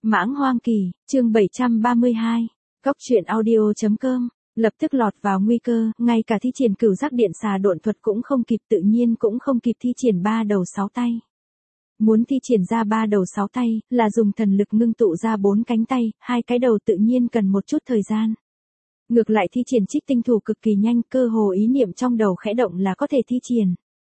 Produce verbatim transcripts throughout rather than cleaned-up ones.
Mãng Hoang Kỳ, chương bảy trăm ba mươi hai, Cốc truyện audio chấm com, lập tức lọt vào nguy cơ, ngay cả thi triển cửu giác điện xà độn thuật cũng không kịp, tự nhiên cũng không kịp thi triển ba đầu sáu tay. Muốn thi triển ra ba đầu sáu tay, là dùng thần lực ngưng tụ ra bốn cánh tay, hai cái đầu tự nhiên cần một chút thời gian. Ngược lại thi triển trích tinh thủ cực kỳ nhanh, cơ hồ ý niệm trong đầu khẽ động là có thể thi triển.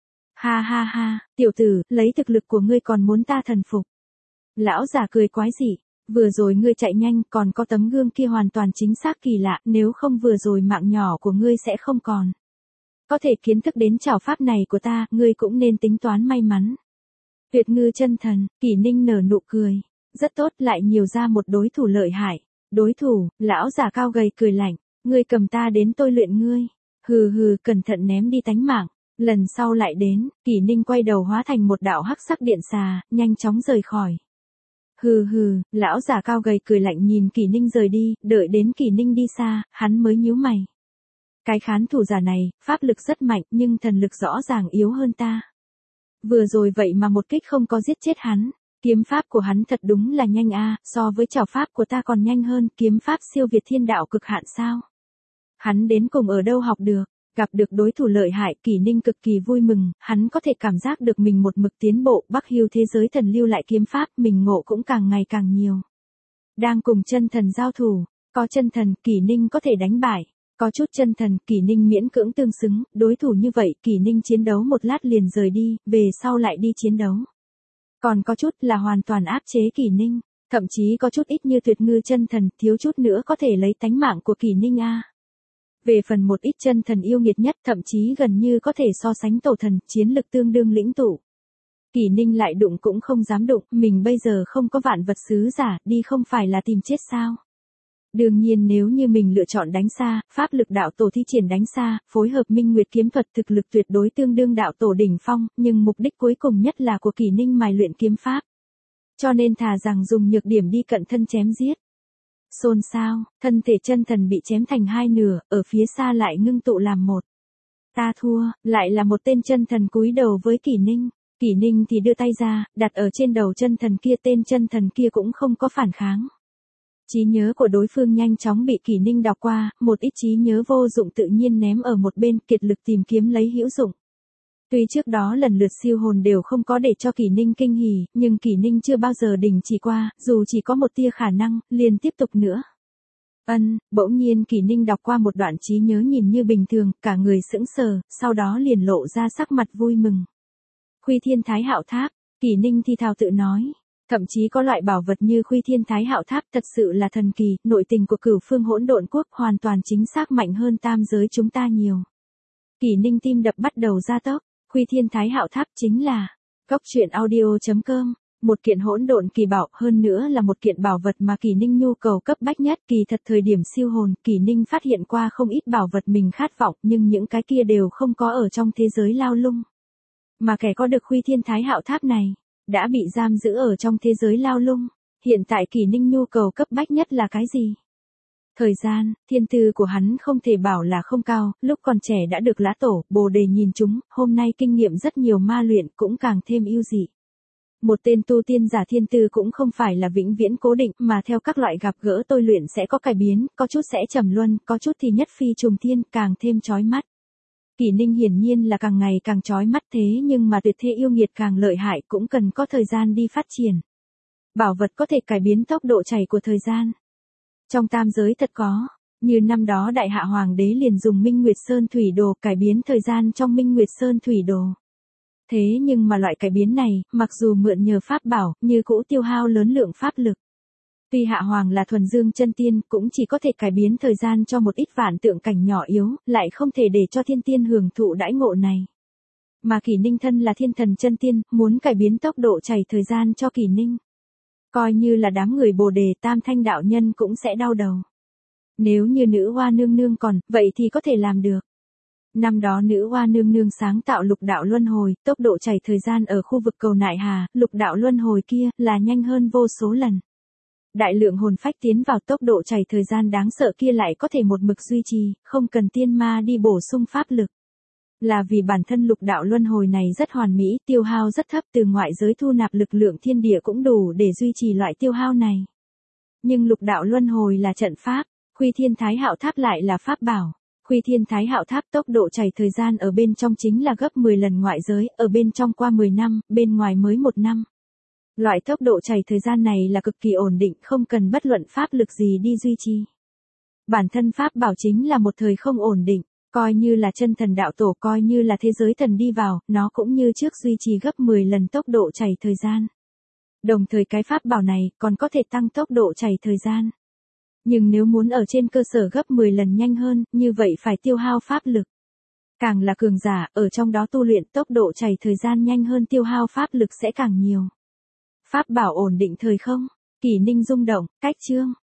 Ha ha ha, tiểu tử, lấy thực lực của ngươi còn muốn ta thần phục. Lão già cười quái dị, vừa rồi ngươi chạy nhanh, còn có tấm gương kia hoàn toàn chính xác kỳ lạ, nếu không vừa rồi mạng nhỏ của ngươi sẽ không còn. Có thể kiến thức đến trảo pháp này của ta, ngươi cũng nên tính toán may mắn. Tuyệt ngư chân thần, Kỷ Ninh nở nụ cười, rất tốt, lại nhiều ra một đối thủ lợi hại. Đối thủ, lão già cao gầy cười lạnh, ngươi cầm ta đến tôi luyện ngươi. Hừ hừ, cẩn thận ném đi tánh mạng. Lần sau lại đến, Kỷ Ninh quay đầu hóa thành một đạo hắc sắc điện xà, nhanh chóng rời khỏi. Hừ hừ, lão già cao gầy cười lạnh nhìn Kỷ Ninh rời đi, đợi đến Kỷ Ninh đi xa, hắn mới nhíu mày. Cái khán thủ giả này, pháp lực rất mạnh nhưng thần lực rõ ràng yếu hơn ta. Vừa rồi vậy mà một kích không có giết chết hắn, kiếm pháp của hắn thật đúng là nhanh a, so với trảo pháp của ta còn nhanh hơn, kiếm pháp siêu việt thiên đạo cực hạn sao? Hắn đến cùng ở đâu học được? Gặp được đối thủ lợi hại, Kỷ Ninh cực kỳ vui mừng, hắn có thể cảm giác được mình một mực tiến bộ, Bắc Hưu thế giới thần lưu lại kiếm pháp, mình ngộ cũng càng ngày càng nhiều. Đang cùng chân thần giao thủ, có chân thần, Kỷ Ninh có thể đánh bại, có chút chân thần, Kỷ Ninh miễn cưỡng tương xứng, đối thủ như vậy, Kỷ Ninh chiến đấu một lát liền rời đi, về sau lại đi chiến đấu. Còn có chút là hoàn toàn áp chế Kỷ Ninh, thậm chí có chút ít như tuyệt ngư chân thần, thiếu chút nữa có thể lấy tánh mạng của Kỷ Ninh a. Về phần một ít chân thần yêu nghiệt nhất, thậm chí gần như có thể so sánh tổ thần, chiến lực tương đương lĩnh tụ. Kỷ Ninh lại đụng cũng không dám đụng, mình bây giờ không có vạn vật sứ giả, đi không phải là tìm chết sao? Đương nhiên nếu như mình lựa chọn đánh xa, pháp lực đạo tổ thi triển đánh xa, phối hợp minh nguyệt kiếm thuật thực lực tuyệt đối tương đương đạo tổ đỉnh phong, nhưng mục đích cuối cùng nhất là của Kỷ Ninh mài luyện kiếm pháp. Cho nên thà rằng dùng nhược điểm đi cận thân chém giết. Xôn xao, thân thể chân thần bị chém thành hai nửa, ở phía xa lại ngưng tụ làm một. Ta thua, lại là một tên chân thần cúi đầu với Kỷ Ninh. Kỷ Ninh thì đưa tay ra, đặt ở trên đầu chân thần kia, tên chân thần kia cũng không có phản kháng. Trí nhớ của đối phương nhanh chóng bị Kỷ Ninh đọc qua, một ít trí nhớ vô dụng tự nhiên ném ở một bên, kiệt lực tìm kiếm lấy hữu dụng. Tuy trước đó lần lượt siêu hồn đều không có để cho Kỷ Ninh kinh hỉ, nhưng Kỷ Ninh chưa bao giờ đình chỉ qua, dù chỉ có một tia khả năng, liền tiếp tục nữa. Ân, bỗng nhiên Kỷ Ninh đọc qua một đoạn trí nhớ nhìn như bình thường, cả người sững sờ, sau đó liền lộ ra sắc mặt vui mừng. Khuy Thiên Thái Hạo Tháp, Kỷ Ninh thì thào tự nói. Thậm chí có loại bảo vật như Khuy Thiên Thái Hạo Tháp thật sự là thần kỳ, nội tình của Cửu Phương Hỗn Độn Quốc hoàn toàn chính xác mạnh hơn tam giới chúng ta nhiều. Kỷ Ninh tim đập bắt đầu gia tốc. Khuy Thiên Thái Hạo Tháp chính là Cốc truyện audio chấm com, một kiện hỗn độn kỳ bảo, hơn nữa là một kiện bảo vật mà Kỷ Ninh nhu cầu cấp bách nhất. Kỳ thật thời điểm siêu hồn, Kỷ Ninh phát hiện qua không ít bảo vật mình khát vọng, nhưng những cái kia đều không có ở trong thế giới lao lung. Mà kẻ có được Khuy Thiên Thái Hạo Tháp này, đã bị giam giữ ở trong thế giới lao lung. Hiện tại Kỷ Ninh nhu cầu cấp bách nhất là cái gì? Thời gian, thiên tư của hắn không thể bảo là không cao, lúc còn trẻ đã được lã tổ, bồ đề nhìn chúng, hôm nay kinh nghiệm rất nhiều ma luyện cũng càng thêm ưu dị. Một tên tu tiên giả thiên tư cũng không phải là vĩnh viễn cố định, mà theo các loại gặp gỡ tôi luyện sẽ có cải biến, có chút sẽ trầm luân, có chút thì nhất phi trùng thiên, càng thêm chói mắt. Kỷ Ninh hiển nhiên là càng ngày càng chói mắt, thế nhưng mà tuyệt thế yêu nghiệt càng lợi hại cũng cần có thời gian đi phát triển. Bảo vật có thể cải biến tốc độ chảy của thời gian. Trong tam giới thật có, như năm đó Đại Hạ Hoàng đế liền dùng Minh Nguyệt Sơn Thủy Đồ cải biến thời gian trong Minh Nguyệt Sơn Thủy Đồ. Thế nhưng mà loại cải biến này, mặc dù mượn nhờ pháp bảo, như cũ tiêu hao lớn lượng pháp lực. Tuy Hạ Hoàng là thuần dương chân tiên, cũng chỉ có thể cải biến thời gian cho một ít vạn tượng cảnh nhỏ yếu, lại không thể để cho thiên tiên hưởng thụ đãi ngộ này. Mà Kỷ Ninh thân là thiên thần chân tiên, muốn cải biến tốc độ chảy thời gian cho Kỷ Ninh. Coi như là đám người bồ đề tam thanh đạo nhân cũng sẽ đau đầu. Nếu như nữ hoa nương nương còn, vậy thì có thể làm được. Năm đó nữ hoa nương nương sáng tạo lục đạo luân hồi, tốc độ chảy thời gian ở khu vực cầu Nại Hà, lục đạo luân hồi kia, là nhanh hơn vô số lần. Đại lượng hồn phách tiến vào tốc độ chảy thời gian đáng sợ kia lại có thể một mực duy trì, không cần tiên ma đi bổ sung pháp lực. Là vì bản thân lục đạo luân hồi này rất hoàn mỹ, tiêu hao rất thấp, từ ngoại giới thu nạp lực lượng thiên địa cũng đủ để duy trì loại tiêu hao này. Nhưng lục đạo luân hồi là trận pháp, Khuy Thiên Thái Hạo Tháp lại là pháp bảo. Khuy Thiên Thái Hạo Tháp tốc độ chảy thời gian ở bên trong chính là gấp mười lần ngoại giới, ở bên trong qua mười năm, bên ngoài mới một năm. Loại tốc độ chảy thời gian này là cực kỳ ổn định, không cần bất luận pháp lực gì đi duy trì. Bản thân pháp bảo chính là một thời không ổn định, coi như là chân thần đạo tổ, coi như là thế giới thần đi vào, nó cũng như trước duy trì gấp mười lần tốc độ chảy thời gian. Đồng thời cái pháp bảo này còn có thể tăng tốc độ chảy thời gian. Nhưng nếu muốn ở trên cơ sở gấp mười lần nhanh hơn, như vậy phải tiêu hao pháp lực. Càng là cường giả, ở trong đó tu luyện tốc độ chảy thời gian nhanh hơn tiêu hao pháp lực sẽ càng nhiều. Pháp bảo ổn định thời không, Kỷ Ninh rung động, cách chương.